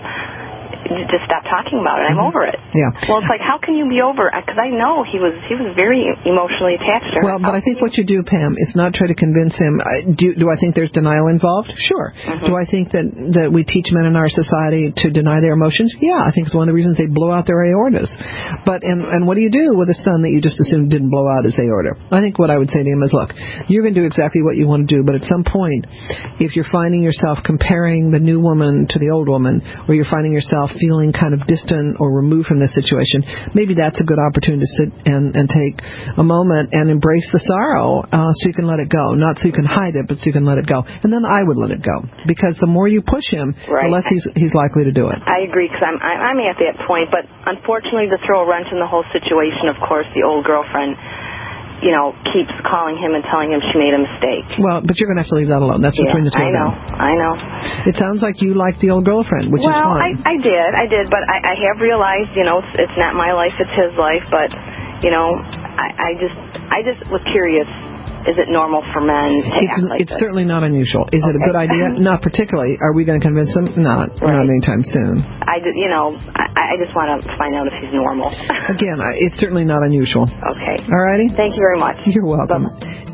Speaker 19: just stop talking about it. I'm over it.
Speaker 3: Yeah.
Speaker 19: Well, it's like, how can you be over it? Because I know he was he was very emotionally attached to her.
Speaker 3: Well, but I think what you do, Pam, is not try to convince him. I, do, do I think there's denial involved? Sure. Mm-hmm. Do I think that, that we teach men in our society to deny their emotions? Yeah, I think it's one of the reasons they blow out their aortas. But, and, and what do you do with a son that you just assumed didn't blow out his aorta? I think what I would say to him is, look, you're going to do exactly what you want to do, but at some point, if you're finding yourself comparing the new woman to the old woman, or you're finding yourself feeling kind of distant or removed from this situation, maybe that's a good opportunity to sit and, and take a moment and embrace the sorrow, uh, so you can let it go. Not so you can hide it, but so you can let it go. And then I would let it go, because the more you push him,
Speaker 19: right.
Speaker 3: the less he's he's likely to do it.
Speaker 19: I agree, because I'm I'm at that point. But unfortunately, to throw a wrench in the whole situation, of course, the old girlfriend, you know, keeps calling him and telling him she made a mistake.
Speaker 3: Well, but you're going to have to leave that alone. That's
Speaker 19: yeah,
Speaker 3: between the two
Speaker 19: I
Speaker 3: of them.
Speaker 19: know, I know.
Speaker 3: It sounds like you like the old girlfriend, which
Speaker 19: well,
Speaker 3: is fine.
Speaker 19: Well, I, I did, I did, but I, I have realized, you know, it's, it's not my life, it's his life, but, you know, I, I just, I just was curious. Is it normal for men to
Speaker 3: it's,
Speaker 19: act like
Speaker 3: It's
Speaker 19: this?
Speaker 3: certainly not unusual. Is okay. it a good idea? Not particularly. Are we going to convince him? Not. Right. Not anytime soon.
Speaker 19: I just, you know, I, I just want to find out if he's normal.
Speaker 3: Again, I, it's certainly not unusual.
Speaker 19: Okay.
Speaker 3: All righty?
Speaker 19: Thank you very much.
Speaker 3: You're welcome.
Speaker 19: Bye-bye.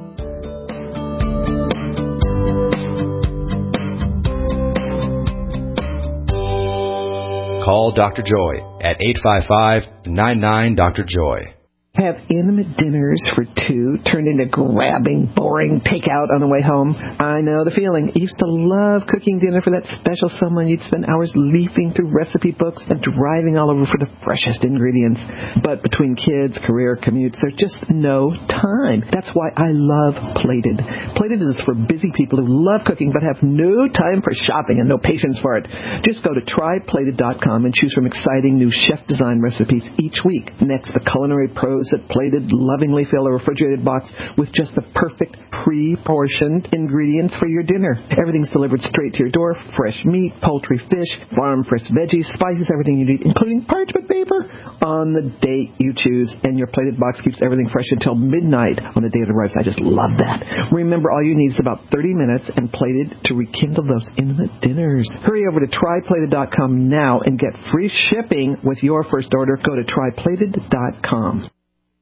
Speaker 5: Call Doctor Joy at eight five five, nine nine, D R Joy.
Speaker 3: Have intimate dinners for two turned into grabbing, boring takeout on the way home? I know the feeling. I used to love cooking dinner for that special someone. You'd spend hours leafing through recipe books and driving all over for the freshest ingredients. But between kids, career, commutes, there's just no time. That's why I love Plated. Plated is for busy people who love cooking but have no time for shopping and no patience for it. Just go to try plated dot com and choose from exciting new chef-design recipes each week. Next, the culinary pros at Plated lovingly fill a refrigerated box with just the perfect pre-portioned ingredients for your dinner. Everything's delivered straight to your door. Fresh meat, poultry, fish, farm-fresh veggies, spices, everything you need, including parchment paper, on the date you choose. And your Plated box keeps everything fresh until midnight on the day it arrives. I just love that. Remember, all you need is about thirty minutes and Plated to rekindle those intimate dinners. Hurry over to try plated dot com now and get free shipping with your first order. Go to try plated dot com.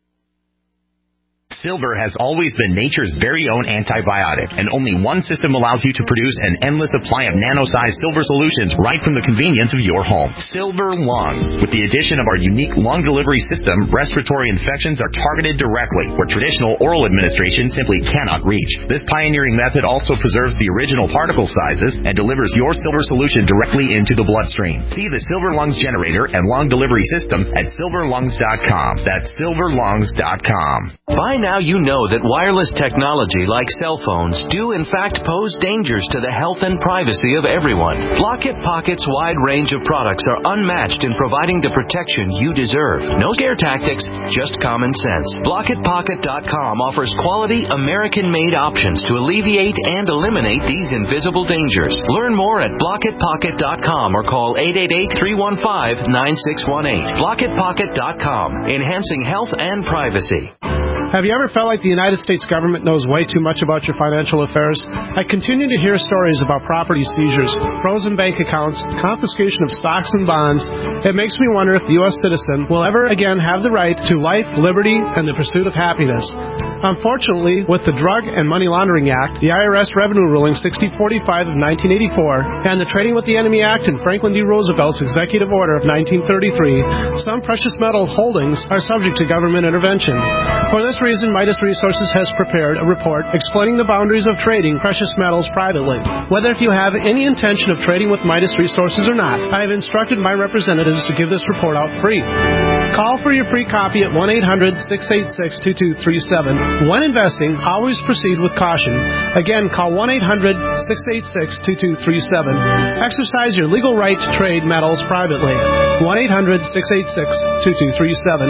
Speaker 20: Silver has always been nature's very own antibiotic, and only one system allows you to produce an endless supply of nano-sized silver solutions right from the convenience of your home. Silver Lung. With the addition of our unique lung delivery system, respiratory infections are targeted directly, where traditional oral administration simply cannot reach. This pioneering method also preserves the original particle sizes and delivers your silver solution directly into the bloodstream. See the Silver Lungs generator and lung delivery system at silver lungs dot com. That's silver lungs dot com.
Speaker 21: By now you know that wireless technology like cell phones do in fact pose dangers to the health and privacy of everyone. Blockit Pocket's wide range of products are unmatched in providing the protection you deserve. No scare tactics, just common sense. blockit pocket dot com offers quality American-made options to alleviate and eliminate these invisible dangers. Learn more at blockit pocket dot com or call eight eight eight, three one five, nine six one eight. blockit pocket dot com, enhancing health and privacy.
Speaker 22: Have you ever felt like the United States government knows way too much about your financial affairs? I continue to hear stories about property seizures, frozen bank accounts, confiscation of stocks and bonds. It makes me wonder if the U S citizen will ever again have the right to life, liberty, and the pursuit of happiness. Unfortunately, with the Drug and Money Laundering Act, the I R S Revenue Ruling sixty forty-five of nineteen eighty-four, and the Trading with the Enemy Act and Franklin D. Roosevelt's Executive Order of nineteen thirty-three, some precious metal holdings are subject to government intervention. For this reason, Midas Resources has prepared a report explaining the boundaries of trading precious metals privately. Whether if you have any intention of trading with Midas Resources or not, I have instructed my representatives to give this report out free. Call for your free copy at one eight hundred, six eight six, two two three seven. When investing, always proceed with caution. Again, call one eight hundred, six eight six, two two three seven. Exercise your legal right to trade metals privately. one eight hundred, six eight six, two two three seven.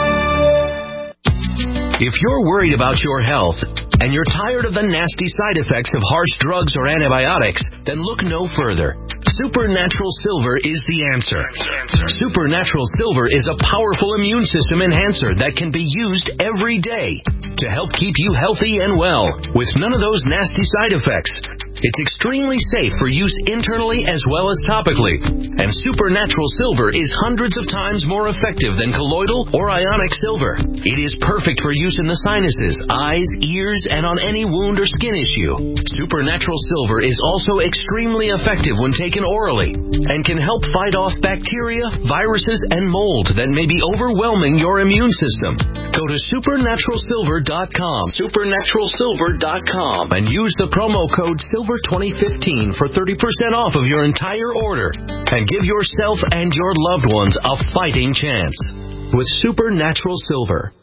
Speaker 23: If you're worried about your health and you're tired of the nasty side effects of harsh drugs or antibiotics, then look no further. Supernatural Silver is the answer. Supernatural Silver is a powerful immune system enhancer that can be used every day to help keep you healthy and well with none of those nasty side effects. It's extremely safe for use internally as well as topically. And Supernatural Silver is hundreds of times more effective than colloidal or ionic silver. It is perfect for use in the sinuses, eyes, ears, and on any wound or skin issue. Supernatural Silver is also extremely effective when taken orally and can help fight off bacteria, viruses, and mold that may be overwhelming your immune system. Go to supernatural silver dot com, supernatural silver dot com, and use the promo code silver twenty fifteen for thirty percent off of your entire order and give yourself and your loved ones a fighting chance with Supernatural Silver.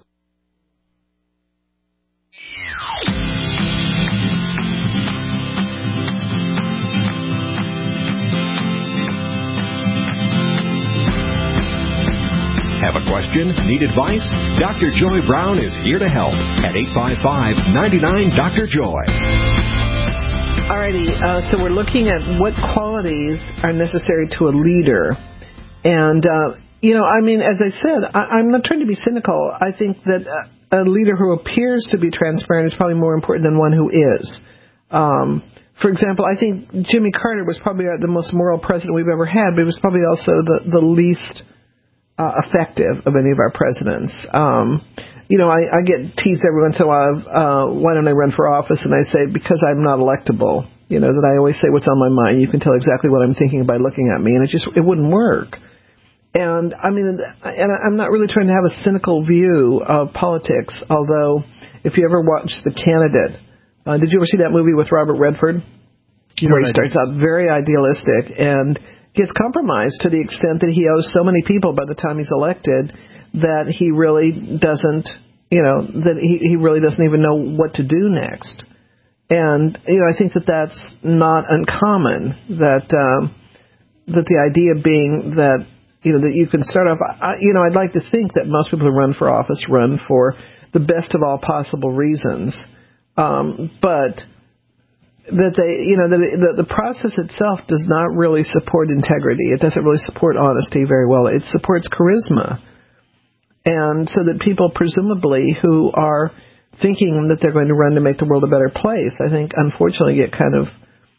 Speaker 2: Have a question? Need advice? Doctor Joy Brown is here to help at eight five five, nine nine, D R Joy.
Speaker 3: Alrighty, uh, so we're looking at what qualities are necessary to a leader. And, uh, you know, I mean, as I said, I, I'm not trying to be cynical. I think that a leader who appears to be transparent is probably more important than one who is. Um, for example, I think Jimmy Carter was probably the most moral president we've ever had, but he was probably also the, the least uh, effective of any of our presidents. Um You know, I, I get teased every once in a while, uh, why don't I run for office? And I say, because I'm not electable. You know, that I always say what's on my mind. You can tell exactly what I'm thinking by looking at me. And it just, it wouldn't work. And I mean, and I'm not really trying to have a cynical view of politics, although if you ever watch The Candidate, uh, did you ever see that movie with Robert Redford? You know, where he starts out very idealistic and gets compromised to the extent that he owes so many people by the time he's elected that he really doesn't, you know, that he, he really doesn't even know what to do next. And, you know, I think that that's not uncommon, that um, that the idea being that, you know, that you can start off, I, you know, I'd like to think that most people who run for office run for the best of all possible reasons. Um, but that they, you know, the, the the process itself does not really support integrity. It doesn't really support honesty very well. It supports charisma. And so that people presumably who are thinking that they're going to run to make the world a better place, I think, unfortunately get kind of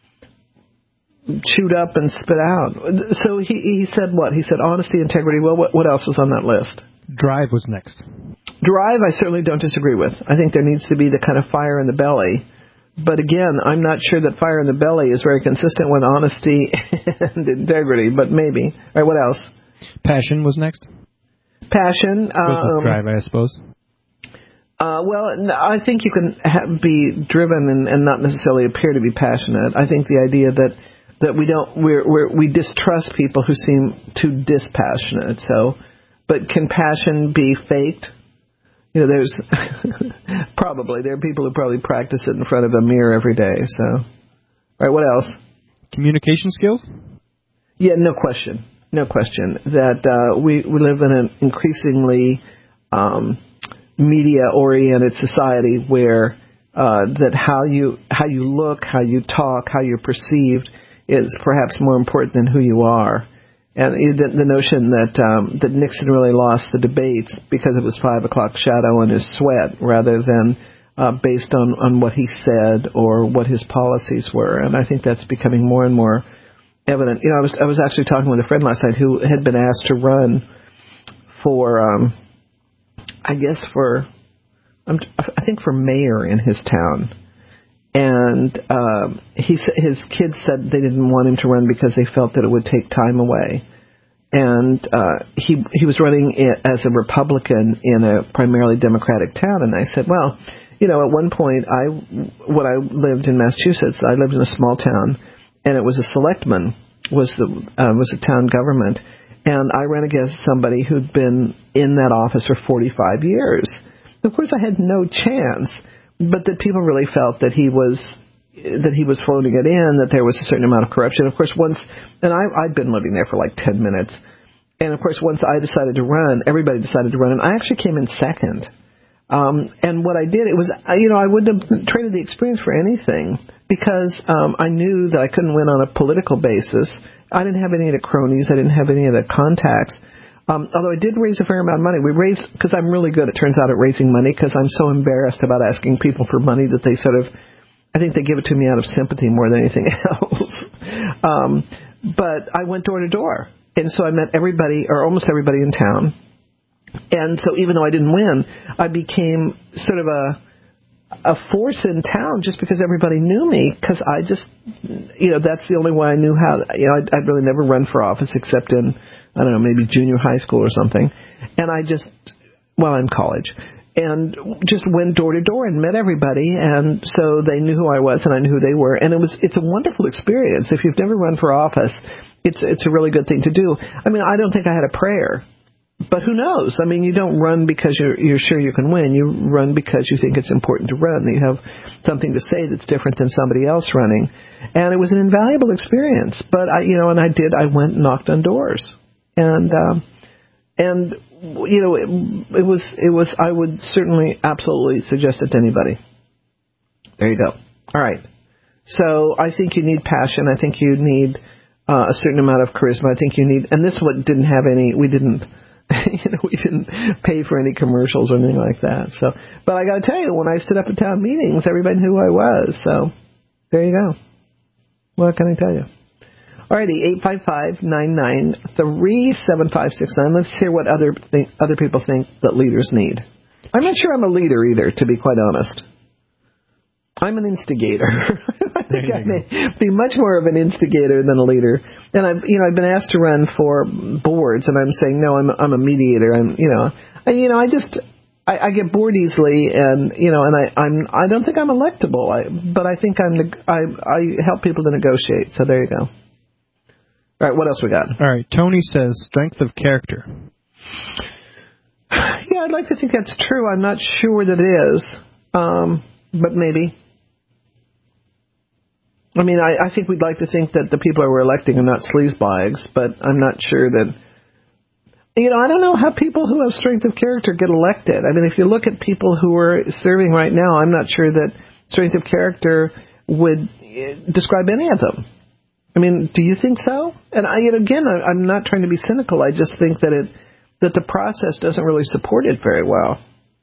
Speaker 3: chewed up and spit out. So he, he said what? He said honesty, integrity. Well, what, what else was on that list?
Speaker 4: Drive was next.
Speaker 3: Drive, I certainly don't disagree with. I think there needs to be the kind of fire in the belly. But again, I'm not sure that fire in the belly is very consistent with honesty and integrity, but maybe. All right, what else?
Speaker 4: Passion was next.
Speaker 3: Passion. Um,
Speaker 4: drive, I suppose.
Speaker 3: Uh, well, I think you can ha- be driven and, and not necessarily appear to be passionate. I think the idea that, that we don't we're, we're, we distrust people who seem too dispassionate. So, but can passion be faked? You know, there's probably there are people who probably practice it in front of a mirror every day. So, all right, what else?
Speaker 4: Communication skills?
Speaker 3: Yeah, no question, no question that uh, we we live in an increasingly um, media-oriented society where uh, that how you how you look, how you talk, how you're perceived is perhaps more important than who you are. And the, the notion that um, that Nixon really lost the debates because it was five o'clock shadow in his sweat rather than uh, based on, on what he said or what his policies were. And I think that's becoming more and more evident. You know, I was I was actually talking with a friend last night who had been asked to run for, um, I guess for, um, I think for mayor in his town. And um, he his kids said they didn't want him to run because they felt that it would take time away. And uh, he he was running as a Republican in a primarily Democratic town. And I said, well, you know, at one point, I when I lived in Massachusetts, I lived in a small town, and it was a selectman was the uh, was the town government, and I ran against somebody who'd been in that office for forty-five years. Of course, I had no chance. But that people really felt that he was that he was floating it in, that there was a certain amount of corruption. Of course, once, and I, I'd been living there for like ten minutes, and of course, once I decided to run, everybody decided to run, and I actually came in second. Um, and what I did, it was, you know, I wouldn't have traded the experience for anything because um, I knew that I couldn't win on a political basis. I didn't have any of the cronies. I didn't have any of the contacts. Um, although I did raise a fair amount of money. We raised, because I'm really good, it turns out, at raising money, because I'm so embarrassed about asking people for money that they sort of, I think they give it to me out of sympathy more than anything else. um, but I went door to door. And so I met everybody, or almost everybody in town. And so even though I didn't win, I became sort of a a force in town just because everybody knew me, because I just, you know, that's the only way I knew how, you know, I'd, I'd really never run for office except in, I don't know, maybe junior high school or something. And I just, well, in college, and just went door to door and met everybody. And so they knew who I was and I knew who they were. And it was, it's a wonderful experience. If you've never run for office, it's, it's a really good thing to do. I mean, I don't think I had a prayer. But who knows? I mean, you don't run because you're you're sure you can win. You run because you think it's important to run. You have something to say that's different than somebody else running. And it was an invaluable experience. But I, you know, and I did. I went and knocked on doors, and um, and you know, it, it was it was. I would certainly, absolutely suggest it to anybody. There you go. All right. So I think you need passion. I think you need uh, a certain amount of charisma. I think you need, and this one didn't have any. We didn't. you know, we didn't pay for any commercials or anything like that. So, but I got to tell you, when I stood up at town meetings, everybody knew who I was. So, there you go. What can I tell you? Alrighty, eight five five, nine nine three, seven five six nine. Let's hear what other think, other people think that leaders need. I'm not sure I'm a leader either, to be quite honest. I'm an instigator. think I may be much more of an instigator than a leader. And I've, you know, I've been asked to run for boards, and I'm saying no. I'm, I'm a mediator. I'm, you know, I, you know, I just, I, I get bored easily, and you know, and I, I'm, I don't think I'm electable. I, but I think I'm, the, I, I help people to negotiate. So there you go. All right, what else we got?
Speaker 4: All right, Tony says strength of character.
Speaker 3: Yeah, I'd like to think that's true. I'm not sure that it is, um, but maybe. I mean, I, I think we'd like to think that the people we're electing are not sleazebags, but I'm not sure that. You know, I don't know how people who have strength of character get elected. I mean, if you look at people who are serving right now, I'm not sure that strength of character would describe any of them. I mean, do you think so? And I, you know, again, I, I'm not trying to be cynical. I just think that it that the process doesn't really support it very well.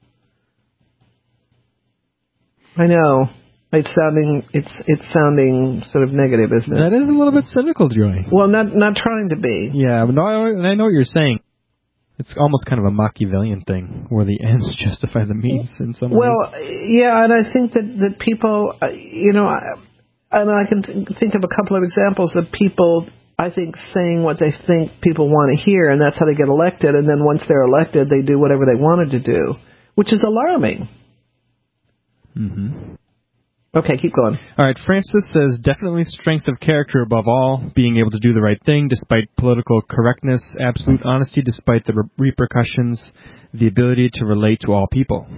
Speaker 3: I know. It's sounding it's it's sounding sort of negative, isn't it?
Speaker 4: That is a little bit cynical, Joy.
Speaker 3: Well, not not trying to be.
Speaker 4: Yeah, but no, I, I know what you're saying. It's almost kind of a Machiavellian thing, where the ends justify the means in some
Speaker 3: well,
Speaker 4: ways.
Speaker 3: Well, yeah, and I think that that people, uh, you know, I, and I can th- think of a couple of examples of people, I think, saying what they think people want to hear, and that's how they get elected. And then once they're elected, they do whatever they wanted to do, which is alarming.
Speaker 4: Mm-hmm.
Speaker 3: Okay, keep going.
Speaker 4: All right, Francis says, definitely strength of character above all, being able to do the right thing despite political correctness, absolute honesty despite the re- repercussions, the ability to relate to all people.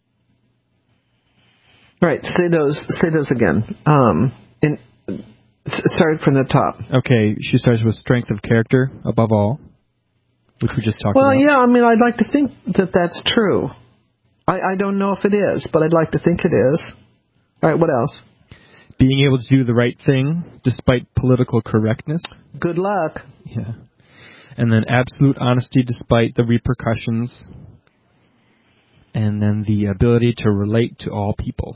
Speaker 3: Right, say those say those again. Um, in, start from the top.
Speaker 4: Okay, she starts with strength of character above all, which we just talked
Speaker 3: well,
Speaker 4: about.
Speaker 3: Well, yeah, I mean, I'd like to think that that's true. I, I don't know if it is, but I'd like to think it is. All right, what else?
Speaker 4: Being able to do the right thing despite political correctness.
Speaker 3: Good luck.
Speaker 4: Yeah. And then absolute honesty despite the repercussions. And then the ability to relate to all people.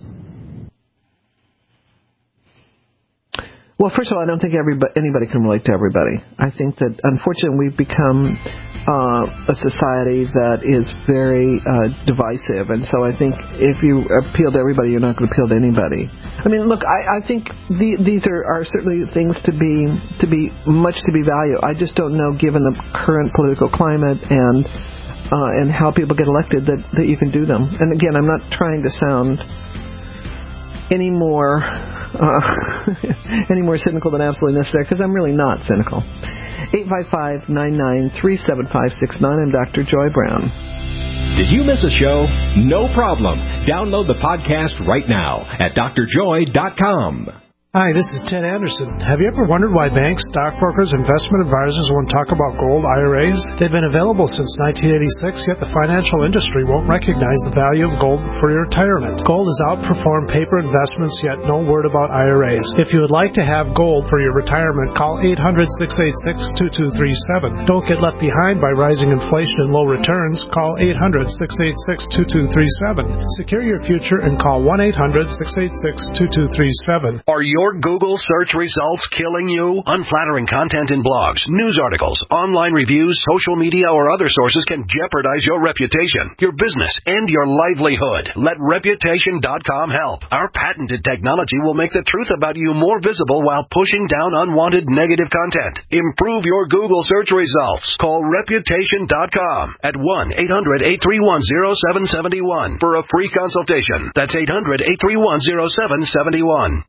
Speaker 3: Well, first of all, I don't think everybody, anybody can relate to everybody. I think that, unfortunately, we've become uh, a society that is very uh, divisive. And so I think if you appeal to everybody, you're not going to appeal to anybody. I mean, look, I, I think the, these are, are certainly things to be to be much to be valued. I just don't know, given the current political climate and uh, and how people get elected, that, that you can do them. And again, I'm not trying to sound any more uh, any more cynical than absolutely necessary, because I'm really not cynical. eight five five, nine nine three, seven five six nine. I'm Doctor Joy Brown.
Speaker 2: Did you miss a show? No problem. Download the podcast right now at D R joy dot com.
Speaker 22: Hi, this is Ted Anderson. Have you ever wondered why banks, stockbrokers, investment advisors won't talk about gold I R As? They've been available since nineteen eighty-six, yet the financial industry won't recognize the value of gold for your retirement. Gold has outperformed paper investments, yet no word about I R As. If you would like to have gold for your retirement, call eight hundred, six eight six, two two three seven. Don't get left behind by rising inflation and low returns. Call eight hundred, six eight six, two two three seven. Secure your future and call one eight hundred, six eight six, two two three seven.
Speaker 1: Are your Google search results killing you? Unflattering content in blogs, news articles, online reviews, social media, or other sources can jeopardize your reputation, your business, and your livelihood. Let Reputation dot com help. Our patented technology will make the truth about you more visible while pushing down unwanted negative content. Improve your Google search results. Call Reputation dot com at one eight hundred, eight three one, zero seven seven one for a free consultation. That's eight hundred, eight three one, zero seven seven one.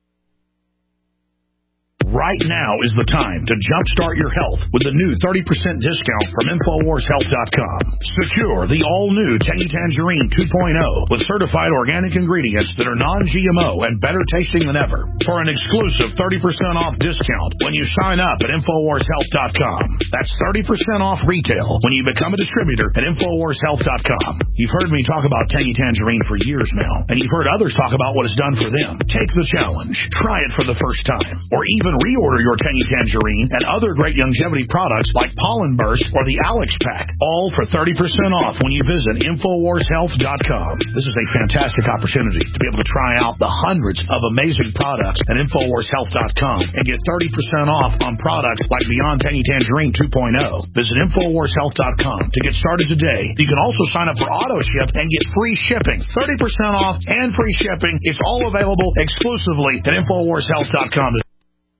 Speaker 11: Right now is the time to jumpstart your health with the new thirty percent discount from Infowars Health dot com. Secure the all-new Tangy Tangerine two point oh with certified organic ingredients that are non-G M O and better tasting than ever for an exclusive thirty percent off discount when you sign up at Infowars Health dot com. That's thirty percent off retail when you become a distributor at Infowars Health dot com. You've heard me talk about Tangy Tangerine for years now, and you've heard others talk about what it's done for them. Take the challenge. Try it for the first time, or even reorder your Tangy Tangerine and other great longevity products like Pollen Burst or the Alex Pack, all for thirty percent off when you visit Infowars Health dot com. This is a fantastic opportunity to be able to try out the hundreds of amazing products at Infowars Health dot com and get thirty percent off on products like Beyond Tangy Tangerine two point oh. Visit Infowars Health dot com to get started today. You can also sign up for auto ship and get free shipping. thirty percent off and free shipping. It's all available exclusively at Infowars Health dot com